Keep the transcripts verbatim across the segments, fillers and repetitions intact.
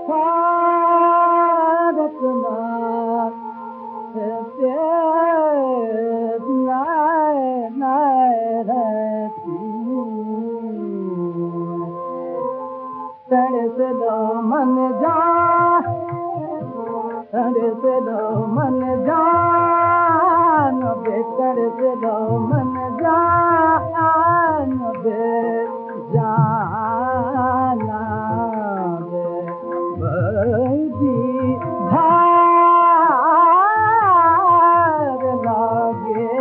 भारतना तरस लो मन जा तरस लो मन जान बे तरस लो मन जान बे जाना बे बड़ी भार लागे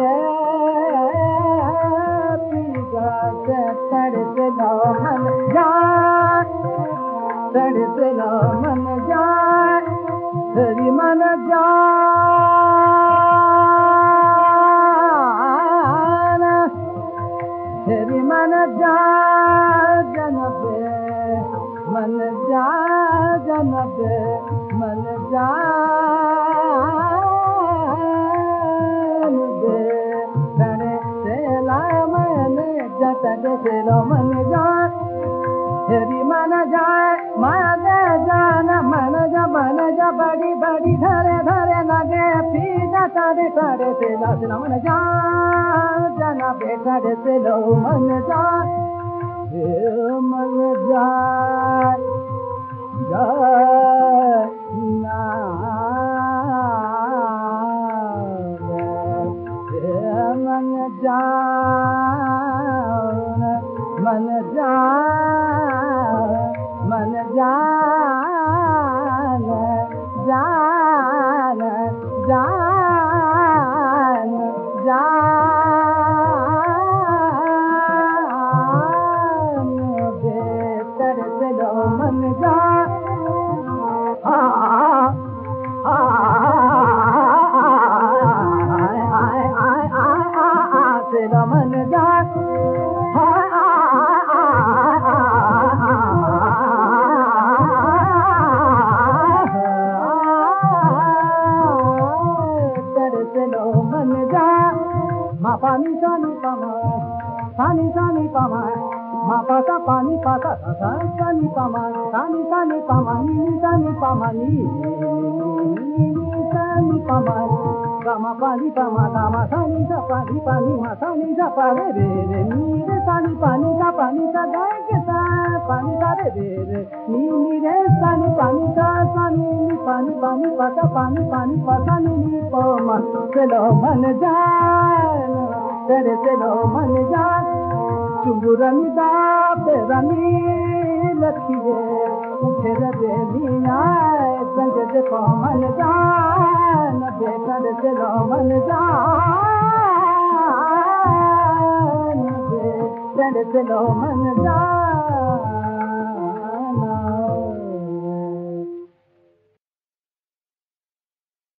पीगा से तरस लो मन जान तरस लो मन जान हरि मन जान हरि मन जान बे मन जान बे मन जान बे तने से ला मन जत से लो मन जान हरि मन जाए मन जान मन जा मन जा बड़ी बड़ी धरे धरे लगे पीजा तारे तारे से लास मन जान जना बेटा से लो मन जान मन जाए जाना मन जान मन जान मन जान जान जान जान बे तरस लो मन जान आ आ से लो मन जान मा पानी सानी पामा सानी सानी पामा मा पासा पानी पासा सा सानी पामा सानी सानी पामा नी सानी पामा नी सानी पामा गामा पानी पामा गामा सानी सा पानी पानी मा सानी सा पारे रे रे नी रे सानी पानी सा पानी सा गाय के सा पानी सा रे रे रे नी नी रे सानी पानी सा सानी नी पानी पानी पासा पानी पानी पासा नी नी पामा चलो मन जान तेरे से लो मन जान चुंगुरनी दा बेरनी लखिए फिर बेलिया संग देखो मन जान बेकर से लो मन जान तेरे से लो मन जान